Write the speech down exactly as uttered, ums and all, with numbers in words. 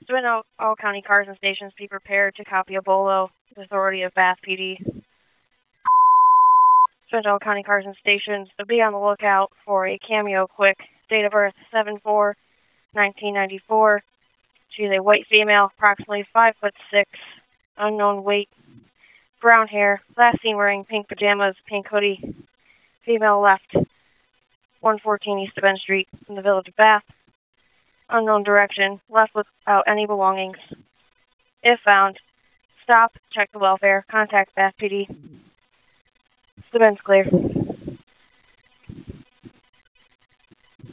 Submit all, all county cars and stations be prepared to copy a bolo. The authority of Bath P D. Submit all county cars and stations to be on the lookout for a cameo quick. Date of birth seven four nineteen ninety-four. She's a white female, approximately five foot six. Unknown weight. Brown hair. Last seen wearing pink pajamas, pink hoodie. Female left. one fourteen East Bend Street in the village of Bath. Unknown direction. Left without any belongings. If found, stop, check the welfare, contact Bath P D. The Bend's clear.